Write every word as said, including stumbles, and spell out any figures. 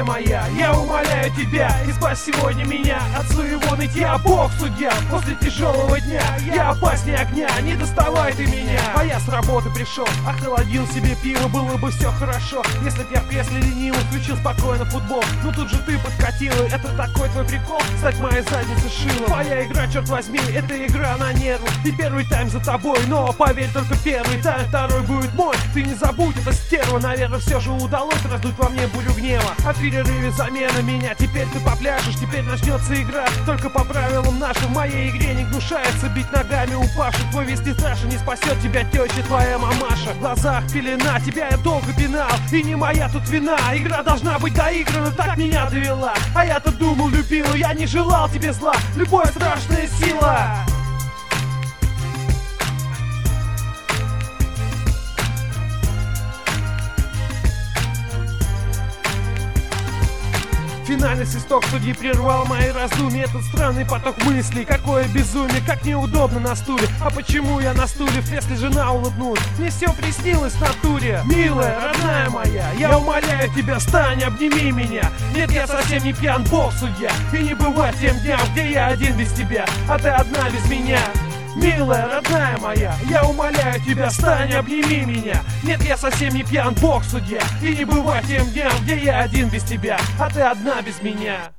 моя, я умоляю тебя, избавь сегодня меня от своего нытья. Бог судья, после тяжелого дня я опаснее огня, не доставай ты меня. А я с работы пришел, охладил себе пиво, было бы все хорошо, если б я в кресле ленивый включил спокойно футбол. Ну тут же ты подкатила, это такой твой прикол, стать моей задницей шилом. Твоя игра, черт возьми, это игра на нервы. Ты первый тайм за тобой, но поверь, только первый тайм, второй будет мой. Ты не забудь, это стерва, наверное, все же удалось раздуть во мне бурю гнева. А в перерыве замена меня, теперь ты попляшешь, теперь начнется игра. Только по правилам нашим, в моей игре не гнушается бить ногами упавших. Твой весь Саша не спасет тебя теща, твоя мамаша. В глазах пелена, тебя я долго пинал, и не моя тут вина. Игра должна быть доиграна, так меня довела. А я-то думал, любила, я не желал тебе зла. Любовь страшная сила. Финальный свисток судьи прервал мои раздумья. Этот странный поток мыслей, какое безумие, как неудобно на стуле. А почему я на стуле, в кресле жена улыбнулась? Мне все приснилось в натуре. Милая, родная моя, я умоляю тебя, стань, обними меня. Нет, я совсем не пьян, Бог судья, и не бывать тем дням, где я один без тебя, а ты одна без меня. Милая, родная моя, я умоляю тебя, стань, обними меня. Нет, я совсем не пьян, Бог судья, и не бывать тем дням, где я один без тебя, а ты одна без меня.